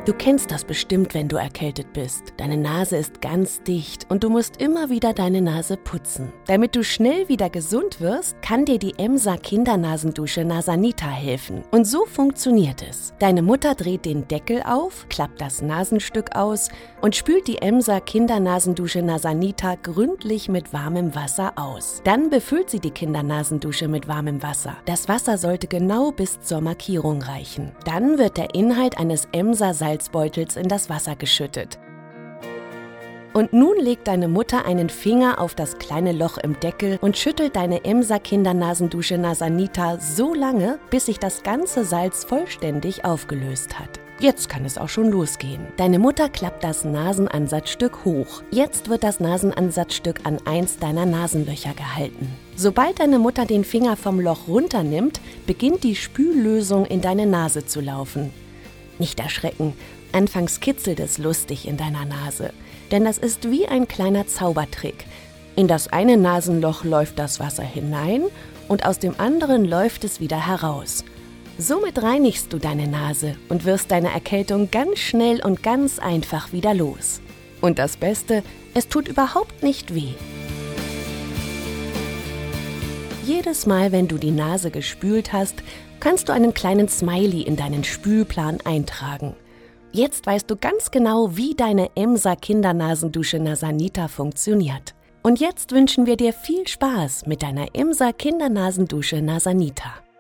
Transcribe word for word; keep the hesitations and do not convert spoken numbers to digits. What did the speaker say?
Du kennst das bestimmt, wenn du erkältet bist. Deine Nase ist ganz dicht und du musst immer wieder deine Nase putzen. Damit du schnell wieder gesund wirst, kann dir die Emsa Kindernasendusche Nasanita helfen. Und so funktioniert es. Deine Mutter dreht den Deckel auf, klappt das Nasenstück aus und spült die Emsa Kindernasendusche Nasanita gründlich mit warmem Wasser aus. Dann befüllt sie die Kindernasendusche mit warmem Wasser. Das Wasser sollte genau bis zur Markierung reichen. Dann wird der Inhalt eines Emsa Salzbeutels in das Wasser geschüttet. Und nun legt deine Mutter einen Finger auf das kleine Loch im Deckel und schüttelt deine Emsa Kindernasendusche Nasanita so lange, bis sich das ganze Salz vollständig aufgelöst hat. Jetzt kann es auch schon losgehen. Deine Mutter klappt das Nasenansatzstück hoch. Jetzt wird das Nasenansatzstück an eins deiner Nasenlöcher gehalten. Sobald deine Mutter den Finger vom Loch runternimmt, beginnt die Spüllösung in deine Nase zu laufen. Nicht erschrecken, anfangs kitzelt es lustig in deiner Nase, denn das ist wie ein kleiner Zaubertrick. In das eine Nasenloch läuft das Wasser hinein und aus dem anderen läuft es wieder heraus. Somit reinigst du deine Nase und wirst deine Erkältung ganz schnell und ganz einfach wieder los. Und das Beste, es tut überhaupt nicht weh. Jedes Mal, wenn du die Nase gespült hast, kannst du einen kleinen Smiley in deinen Spülplan eintragen. Jetzt weißt du ganz genau, wie deine Emsa Kindernasendusche Nasanita funktioniert. Und jetzt wünschen wir dir viel Spaß mit deiner Emsa Kindernasendusche Nasanita.